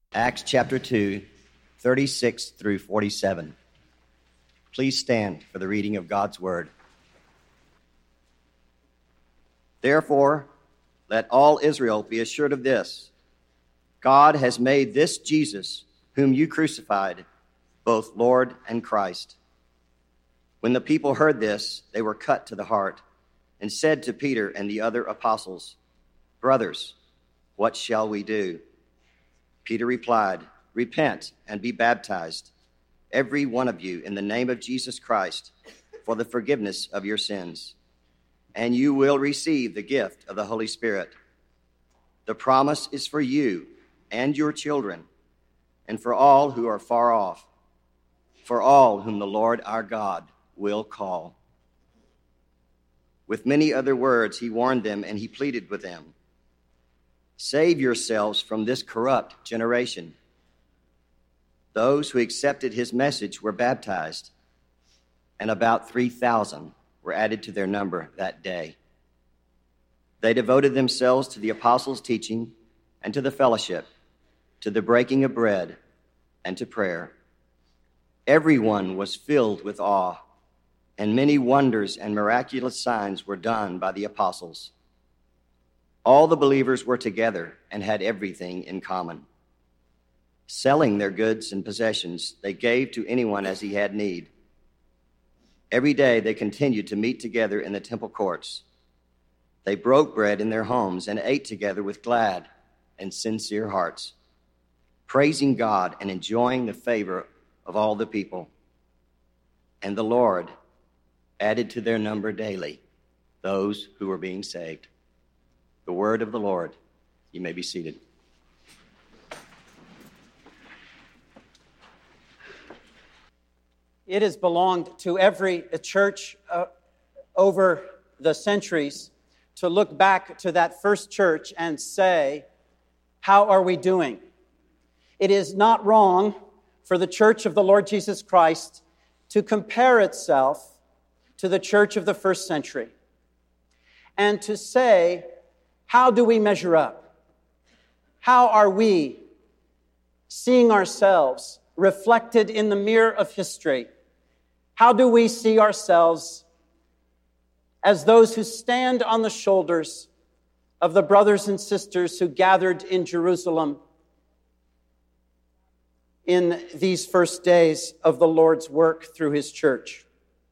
Acts chapter 2, 36 through 47. Please stand for the reading of God's word. Therefore, let all Israel be assured of this: God has made this Jesus, whom you crucified, both Lord and Christ. When the people heard this, they were cut to the heart and said to Peter and the other apostles, "Brothers, what shall we do?" Peter replied, "Repent and be baptized, every one of you, in the name of Jesus Christ, for the forgiveness of your sins, and you will receive the gift of the Holy Spirit. The promise is for you and your children, and for all who are far off, for all whom the Lord our God will call." With many other words he warned them, and he pleaded with them, "Save yourselves from this corrupt generation." Those who accepted his message were baptized, and about 3,000 were added to their number that day. They devoted themselves to the apostles' teaching and to the fellowship, to the breaking of bread and to prayer. Everyone was filled with awe, and many wonders and miraculous signs were done by the apostles. All the believers were together and had everything in common. Selling their goods and possessions, they gave to anyone as he had need. Every day they continued to meet together in the temple courts. They broke bread in their homes and ate together with glad and sincere hearts, praising God and enjoying the favor of all the people. And the Lord added to their number daily those who were being saved. The word of the Lord. You may be seated. It has belonged to every church over the centuries to look back to that first church and say, how are we doing? It is not wrong for the church of the Lord Jesus Christ to compare itself to the church of the first century and to say, how do we measure up? How are we seeing ourselves reflected in the mirror of history? How do we see ourselves as those who stand on the shoulders of the brothers and sisters who gathered in Jerusalem in these first days of the Lord's work through his church?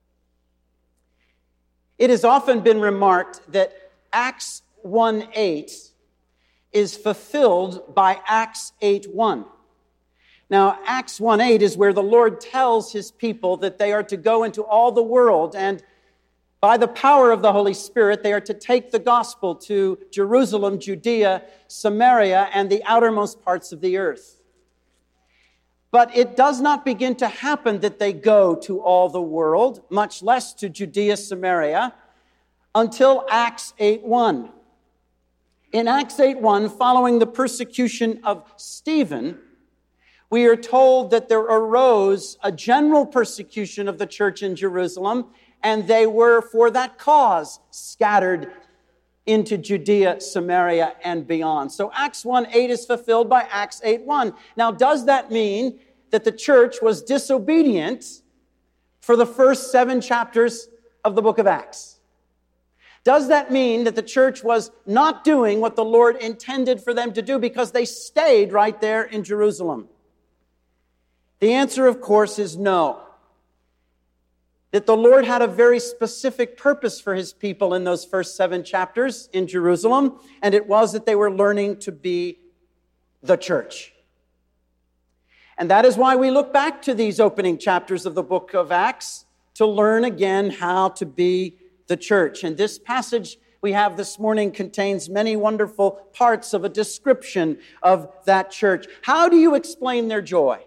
It has often been remarked that Acts 1:8 is fulfilled by Acts 8:1. Now, Acts 1:8 is where the Lord tells his people that they are to go into all the world, and by the power of the Holy Spirit, they are to take the gospel to Jerusalem, Judea, Samaria, and the outermost parts of the earth. But it does not begin to happen that they go to all the world, much less to Judea, Samaria, until Acts 8:1. In Acts 8:1, following the persecution of Stephen, we are told that there arose a general persecution of the church in Jerusalem, and they were, for that cause, scattered into Judea, Samaria, and beyond. So Acts 1:8 is fulfilled by Acts 8:1. Now, does that mean that the church was disobedient for the first 7 chapters of the book of Acts? Does that mean that the church was not doing what the Lord intended for them to do because they stayed right there in Jerusalem? The answer, of course, is no. That the Lord had a very specific purpose for his people in those first 7 chapters in Jerusalem, and it was that they were learning to be the church. And that is why we look back to these opening chapters of the book of Acts to learn again how to be the church. And this passage we have this morning contains many wonderful parts of a description of that church. How do you explain their joy?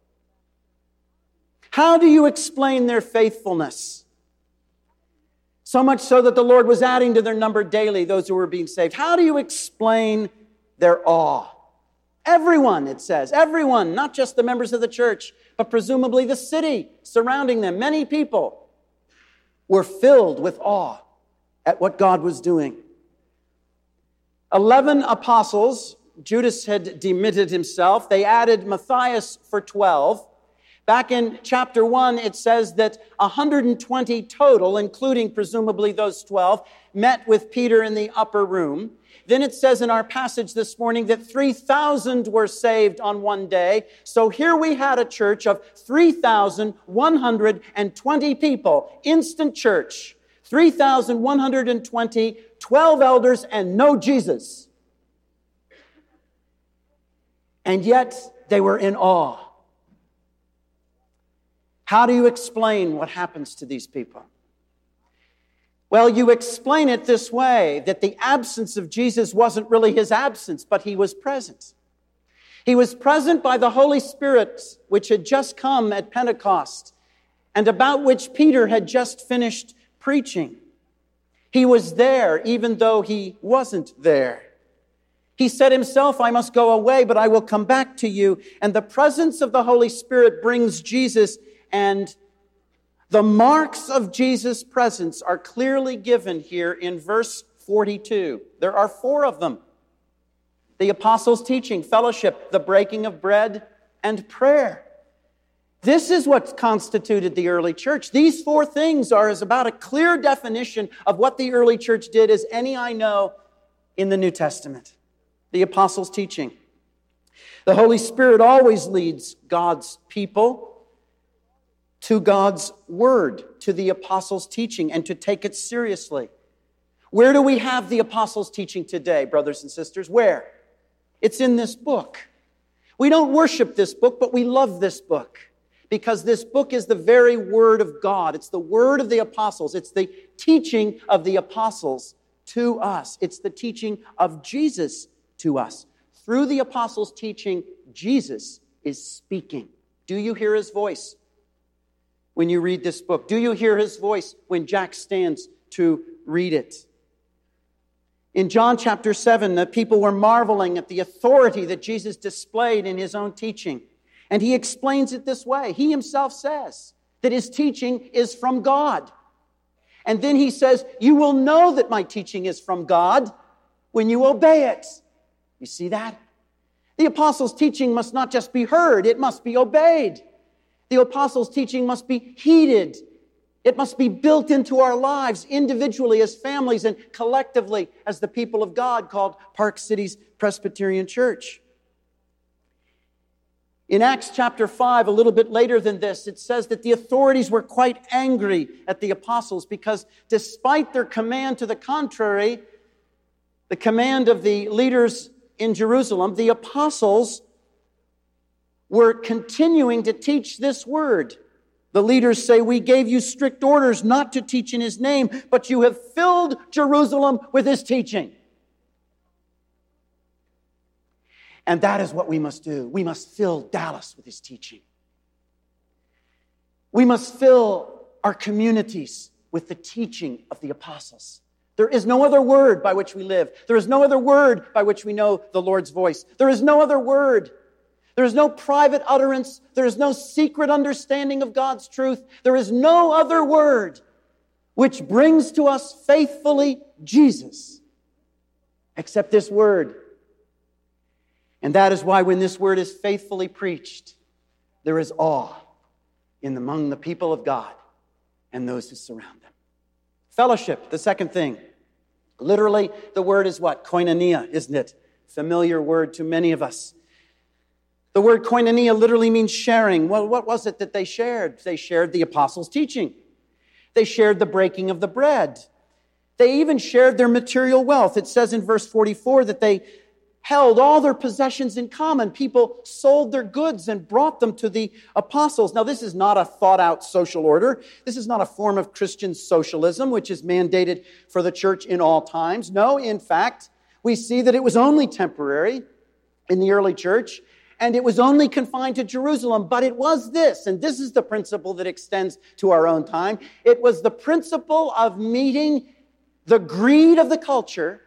How do you explain their faithfulness? So much so that the Lord was adding to their number daily those who were being saved. How do you explain their awe? Everyone, it says, everyone, not just the members of the church, but presumably the city surrounding them, many people were filled with awe at what God was doing. 11 apostles Judas had demitted himself. They added Matthias for 12. Back in chapter 1, it says that 120 total, including presumably those 12, met with Peter in the upper room. Then it says in our passage this morning that 3,000 were saved on one day. So here we had a church of 3,120 people, instant church. 3,120, 12 elders, and no Jesus. And yet they were in awe. How do you explain what happens to these people? Well, you explain it this way, that the absence of Jesus wasn't really his absence, but he was present. He was present by the Holy Spirit, which had just come at Pentecost, and about which Peter had just finished preaching. He was there, even though he wasn't there. He said himself, I must go away, but I will come back to you. And the presence of the Holy Spirit brings Jesus, and the marks of Jesus' presence are clearly given here in verse 42. There are 4 of them. The apostles' teaching, fellowship, the breaking of bread, and prayer. This is what constituted the early church. These 4 things are as about a clear definition of what the early church did as any I know in the New Testament. The apostles' teaching. The Holy Spirit always leads God's people to God's word, to the apostles' teaching, and to take it seriously. Where do we have the apostles' teaching today, brothers and sisters? Where? It's in this book. We don't worship this book, but we love this book, because this book is the very word of God. It's the word of the apostles. It's the teaching of the apostles to us. It's the teaching of Jesus to us. Through the apostles' teaching, Jesus is speaking. Do you hear his voice when you read this book? Do you hear his voice when Jack stands to read it? In John chapter 7, the people were marveling at the authority that Jesus displayed in his own teaching. And he explains it this way. He himself says that his teaching is from God. And then he says, you will know that my teaching is from God when you obey it. You see that? The apostles' teaching must not just be heard, it must be obeyed. The apostles' teaching must be heeded. It must be built into our lives individually as families and collectively as the people of God called Park Cities Presbyterian Church. In Acts chapter 5, a little bit later than this, it says that the authorities were quite angry at the apostles because despite their command to the contrary, the command of the leaders in Jerusalem, the apostles were continuing to teach this word. The leaders say, we gave you strict orders not to teach in his name, but you have filled Jerusalem with his teaching. And that is what we must do. We must fill Dallas with his teaching. We must fill our communities with the teaching of the apostles. There is no other word by which we live. There is no other word by which we know the Lord's voice. There is no other word. There is no private utterance. There is no secret understanding of God's truth. There is no other word which brings to us faithfully Jesus except this word. And that is why when this word is faithfully preached, there is awe among the people of God and those who surround them. Fellowship, the second thing. Literally, the word is what? Koinonia, isn't it? Familiar word to many of us. The word koinonia literally means sharing. Well, what was it that they shared? They shared the apostles' teaching. They shared the breaking of the bread. They even shared their material wealth. It says in verse 44 that they held all their possessions in common. People sold their goods and brought them to the apostles. Now, this is not a thought-out social order. This is not a form of Christian socialism, which is mandated for the church in all times. No, in fact, we see that it was only temporary in the early church, and it was only confined to Jerusalem. But it was this, and this is the principle that extends to our own time. It was the principle of meeting the greed of the culture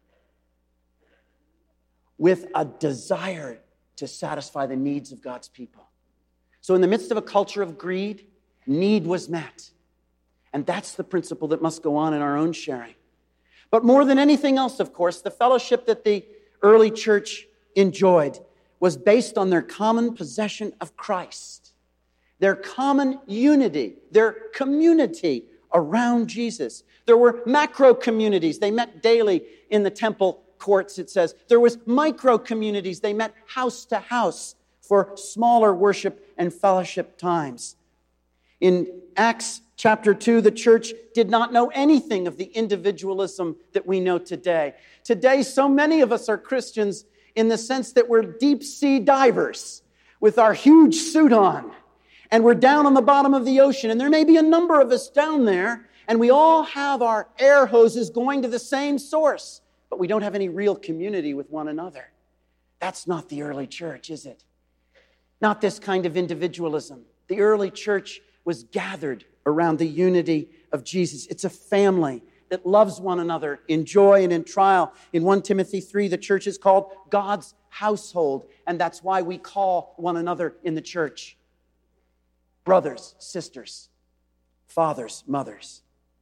with a desire to satisfy the needs of God's people. So in the midst of a culture of greed, need was met. And that's the principle that must go on in our own sharing. But more than anything else, of course, the fellowship that the early church enjoyed was based on their common possession of Christ, their common unity, their community around Jesus. There were macro communities. They met daily in the temple courts, it says. There was micro communities. They met house to house for smaller worship and fellowship times. In Acts chapter 2, the church did not know anything of the individualism that we know today. Today, so many of us are Christians in the sense that we're deep sea divers with our huge suit on. And we're down on the bottom of the ocean. And there may be a number of us down there. And we all have our air hoses going to the same source. But we don't have any real community with one another. That's not the early church, is it? Not this kind of individualism. The early church was gathered around the unity of Jesus. It's a family that loves one another in joy and in trial. In 1 Timothy 3, the church is called God's household. And that's why we call one another in the church brothers, sisters, fathers, mothers.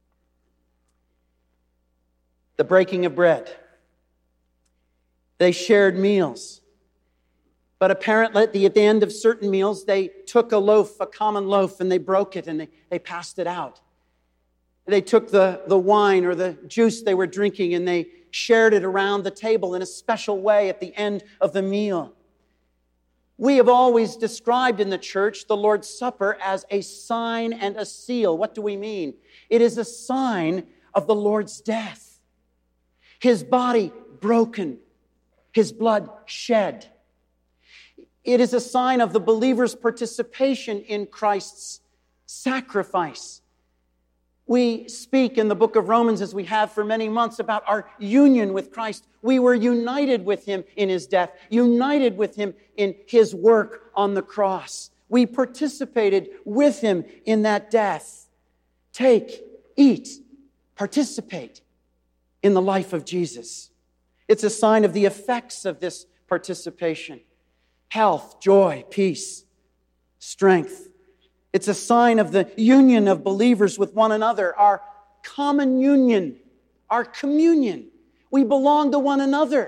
The breaking of bread. They shared meals. But apparently at the end of certain meals, they took a loaf, a common loaf, and they broke it and they passed it out. They took the wine or the juice they were drinking and they shared it around the table in a special way at the end of the meal. We have always described in the church the Lord's Supper as a sign and a seal. What do we mean? It is a sign of the Lord's death. His body broken, His blood shed. It is a sign of the believer's participation in Christ's sacrifice. We speak in the book of Romans, as we have for many months, about our union with Christ. We were united with Him in His death, united with Him in His work on the cross. We participated with Him in that death. Take, eat, participate in the life of Jesus. It's a sign of the effects of this participation. Health, joy, peace, strength. It's a sign of the union of believers with one another, our common union, our communion. We belong to one another.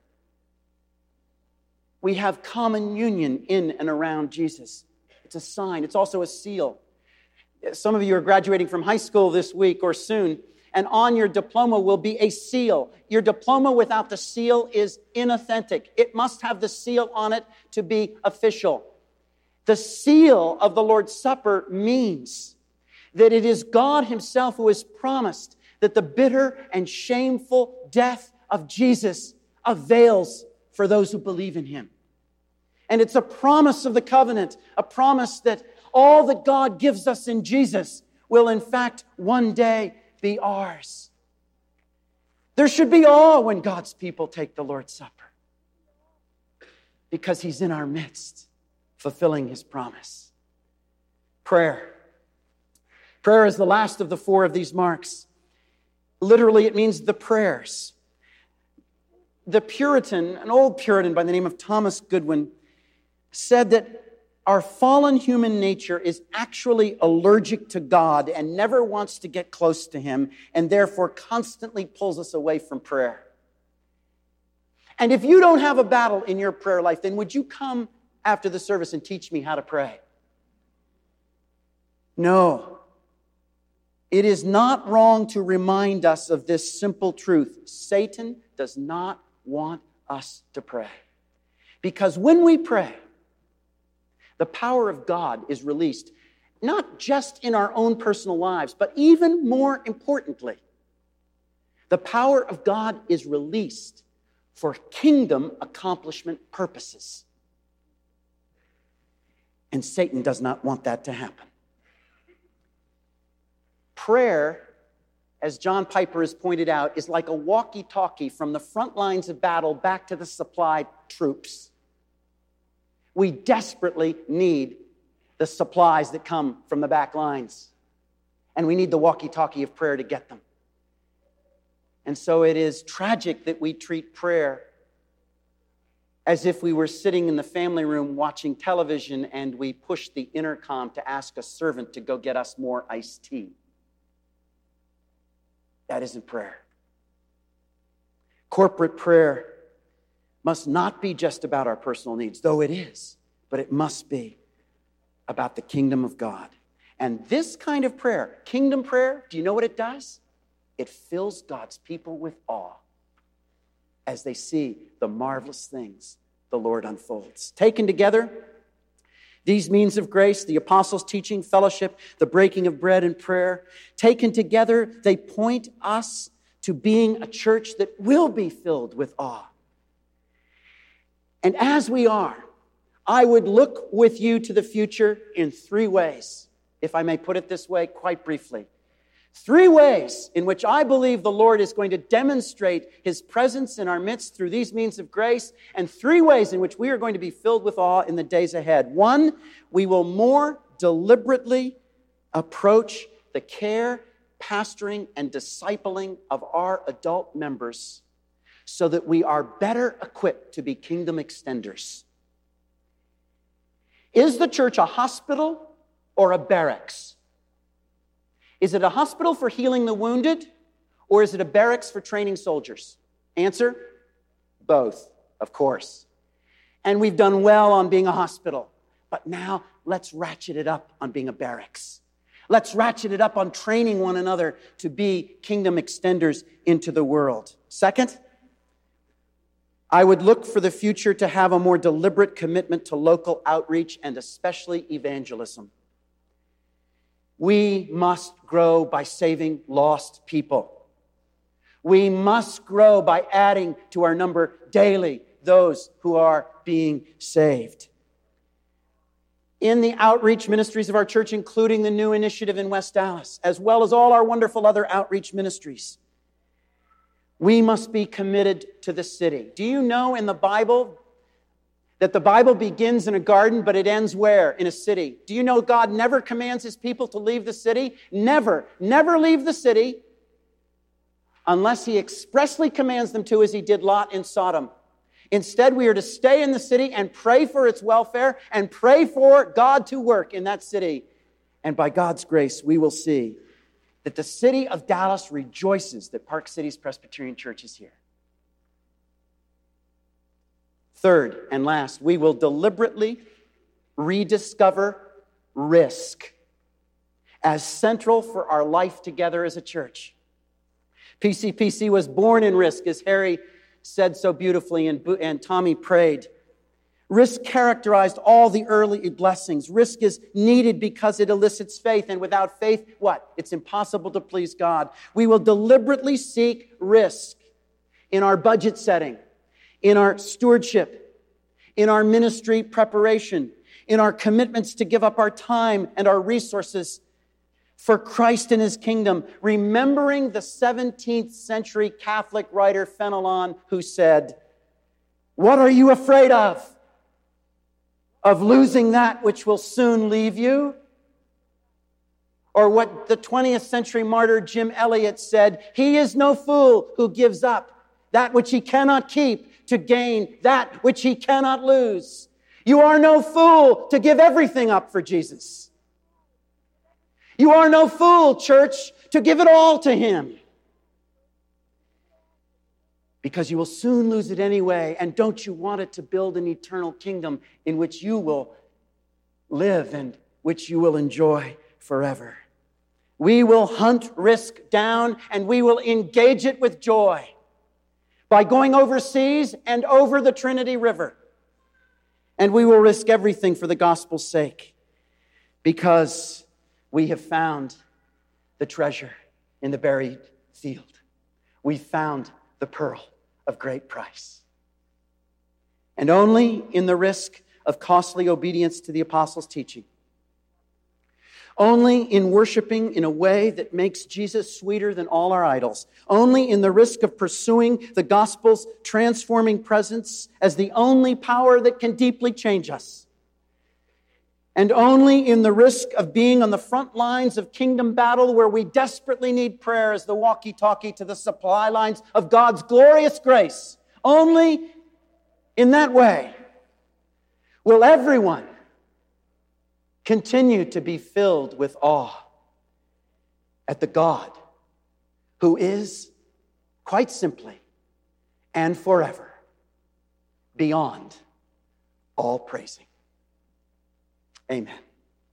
We have common union in and around Jesus. It's a sign. It's also a seal. Some of you are graduating from high school this week or soon, and on your diploma will be a seal. Your diploma without the seal is inauthentic. It must have the seal on it to be official. The seal of the Lord's Supper means that it is God Himself who has promised that the bitter and shameful death of Jesus avails for those who believe in Him. And it's a promise of the covenant, a promise that all that God gives us in Jesus will in fact one day be ours. There should be awe when God's people take the Lord's Supper, because He's in our midst, fulfilling His promise. Prayer. Prayer is the last of the four of these marks. Literally, it means the prayers. The Puritan, an old Puritan by the name of Thomas Goodwin, said that our fallen human nature is actually allergic to God and never wants to get close to Him, and therefore constantly pulls us away from prayer. And if you don't have a battle in your prayer life, then would you come after the service and teach me how to pray? No. It is not wrong to remind us of this simple truth. Satan does not want us to pray. Because when we pray, the power of God is released, not just in our own personal lives, but even more importantly, the power of God is released for kingdom accomplishment purposes. And Satan does not want that to happen. Prayer, as John Piper has pointed out, is like a walkie-talkie from the front lines of battle back to the supplied troops. We desperately need the supplies that come from the back lines. And we need the walkie-talkie of prayer to get them. And so it is tragic that we treat prayer as if we were sitting in the family room watching television and we push the intercom to ask a servant to go get us more iced tea. That isn't prayer. Corporate prayer must not be just about our personal needs, though it is, but it must be about the kingdom of God. And this kind of prayer, kingdom prayer, do you know what it does? It fills God's people with awe as they see the marvelous things the Lord unfolds. Taken together, these means of grace, the apostles' teaching, fellowship, the breaking of bread and prayer, taken together, they point us to being a church that will be filled with awe. And as we are, I would look with you to the future in 3 ways, if I may put it this way quite briefly. 3 ways in which I believe the Lord is going to demonstrate His presence in our midst through these means of grace, and 3 ways in which we are going to be filled with awe in the days ahead. 1, we will more deliberately approach the care, pastoring, and discipling of our adult members so that we are better equipped to be kingdom extenders. Is the church a hospital or a barracks? Is it a hospital for healing the wounded, or is it a barracks for training soldiers? Answer, both, of course. And we've done well on being a hospital, but now let's ratchet it up on being a barracks. Let's ratchet it up on training one another to be kingdom extenders into the world. Second, I would look for the future to have a more deliberate commitment to local outreach and especially evangelism. We must grow by saving lost people. We must grow by adding to our number daily those who are being saved. In the outreach ministries of our church, including the new initiative in West Dallas, as well as all our wonderful other outreach ministries, we must be committed to the city. Do you know in the Bible that the Bible begins in a garden, but it ends where? In a city. Do you know God never commands His people to leave the city? Never leave the city unless He expressly commands them to, as He did Lot in Sodom. Instead, we are to stay in the city and pray for its welfare and pray for God to work in that city. And by God's grace, we will see that the city of Dallas rejoices that Park City's Presbyterian Church is here. Third and last, we will deliberately rediscover risk as central for our life together as a church. PCPC was born in risk, as Harry said so beautifully and Tommy prayed. Risk characterized all the early blessings. Risk is needed because it elicits faith, and without faith, what? It's impossible to please God. We will deliberately seek risk in our budget setting, in our stewardship, in our ministry preparation, in our commitments to give up our time and our resources for Christ and His kingdom, remembering the 17th century Catholic writer Fenelon, who said, "What are you afraid of? Of losing that which will soon leave you?" Or what the 20th century martyr Jim Elliot said, "He is no fool who gives up that which he cannot keep to gain that which he cannot lose." You are no fool to give everything up for Jesus. You are no fool, church, to give it all to Him. Because you will soon lose it anyway, and don't you want it to build an eternal kingdom in which you will live and which you will enjoy forever. We will hunt risk down, and we will engage it with joy by going overseas and over the Trinity River. And we will risk everything for the gospel's sake, because we have found the treasure in the buried field. We found the pearl of great price. And only in the risk of costly obedience to the apostles' teaching, only in worshiping in a way that makes Jesus sweeter than all our idols, only in the risk of pursuing the gospel's transforming presence as the only power that can deeply change us, and only in the risk of being on the front lines of kingdom battle where we desperately need prayer as the walkie-talkie to the supply lines of God's glorious grace, only in that way will everyone continue to be filled with awe at the God who is, quite simply and forever, beyond all praising. Amen.